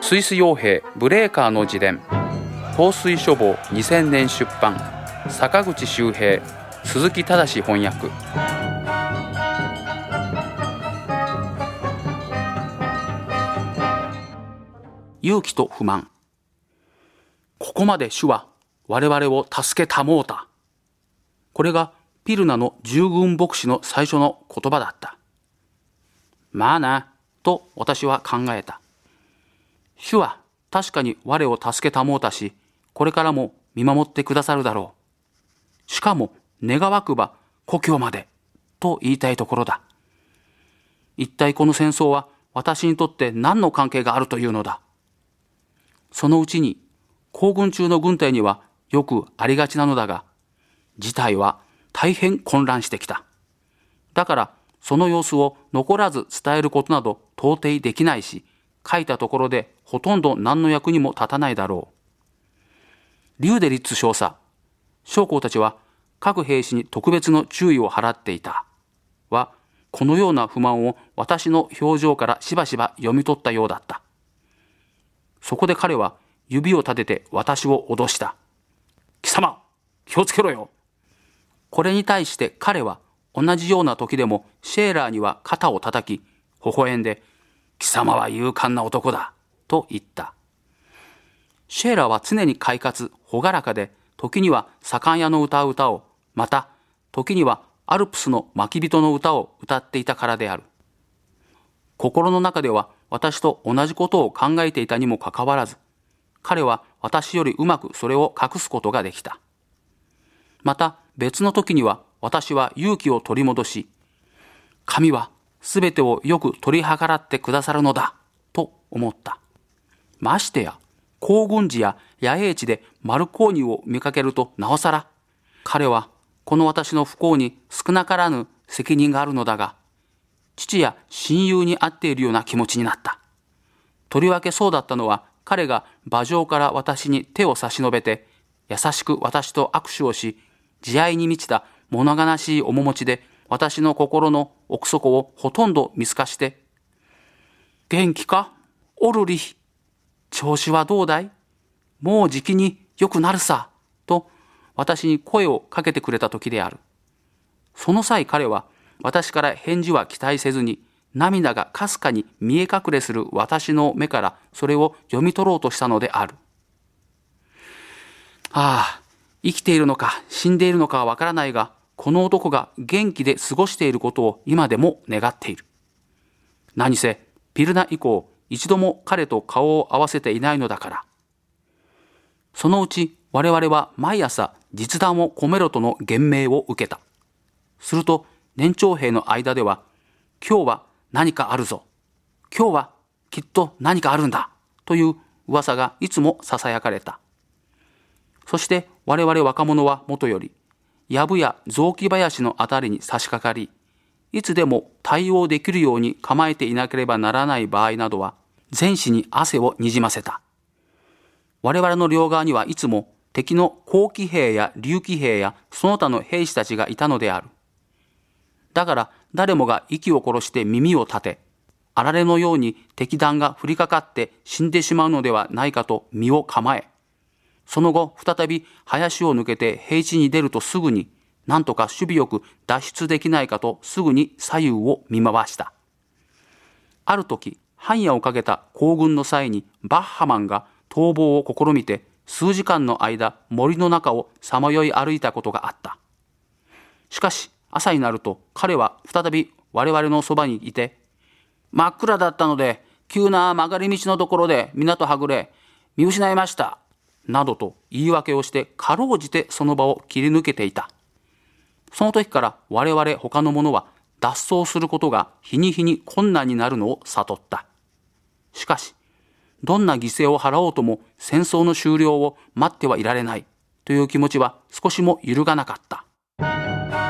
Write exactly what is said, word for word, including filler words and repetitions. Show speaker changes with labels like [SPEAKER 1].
[SPEAKER 1] スイス傭兵ブレーカーの自伝、香水書房にせんねん出版、坂口周平、鈴木忠翻訳。勇気と不満。ここまで主は我々を助けたもうた。これがピルナの従軍牧師の最初の言葉だった。まあな、と私は考えた。主は確かに我を助けたもうたし、これからも見守ってくださるだろう。しかも願わくば故郷まで、と言いたいところだ。一体この戦争は私にとって何の関係があるというのだ。そのうちに行軍中の軍隊にはよくありがちなのだが、事態は大変混乱してきた。だからその様子を残らず伝えることなど到底できないし、書いたところでほとんど何の役にも立たないだろう。リューデリッツ少佐、将校たちは各兵士に特別の注意を払っていたは、このような不満を私の表情からしばしば読み取ったようだった。そこで彼は指を立てて私を脅した。貴様、気をつけろよ。これに対して彼は同じような時でもシェーラーには肩を叩き、微笑んで、貴様は勇敢な男だ、と言った。シェーラーは常に快活、朗らかで、時には左官屋の歌う歌を、また時にはアルプスの牧人の歌を歌っていたからである。心の中では私と同じことを考えていたにもかかわらず、彼は私よりうまくそれを隠すことができた。また別の時には私は勇気を取り戻し、神はすべてをよく取り計らってくださるのだと思った。ましてや行軍時や野営地でマルコーニを見かけるとなおさら、彼はこの私の不幸に少なからぬ責任があるのだが、父や親友に会っているような気持ちになった。とりわけそうだったのは、彼が馬上から私に手を差し伸べて、優しく私と握手をし、慈愛に満ちた物悲しい面持ちで私の心の奥底をほとんど見透かして、元気かオルリヒ、調子はどうだい、もうじきによくなるさ、と私に声をかけてくれた時である。その際彼は私から返事は期待せずに、涙がかすかに見え隠れする私の目からそれを読み取ろうとしたのである。ああ、生きているのか死んでいるのかはわからないが、この男が元気で過ごしていることを今でも願っている。何せピルナ以降一度も彼と顔を合わせていないのだから。そのうち我々は毎朝実弾を込めろとの言命を受けた。すると年長兵の間では、今日は何かあるぞ、今日はきっと何かあるんだという噂がいつも囁かれた。そして我々若者はもとより、藪や雑木林のあたりに差し掛かり、いつでも対応できるように構えていなければならない場合などは、全身に汗をにじませた。我々の両側にはいつも敵の紅騎兵や竜騎兵やその他の兵士たちがいたのである。だから誰もが息を殺して耳を立て、あられのように敵弾が降りかかって死んでしまうのではないかと身を構え、その後再び林を抜けて平地に出るとすぐに、なんとか守備よく脱出できないかとすぐに左右を見回した。ある時、半夜をかけた行軍の際にバッハマンが逃亡を試みて数時間の間森の中をさまよい歩いたことがあった。しかし朝になると彼は再び我々のそばにいて、真っ暗だったので急な曲がり道のところで港はぐれ見失いましたなどと言い訳をしてかろうじてその場を切り抜けていた。その時から我々他の者は脱走することが日に日に困難になるのを悟った。しかしどんな犠牲を払おうとも戦争の終了を待ってはいられないという気持ちは少しも揺るがなかった。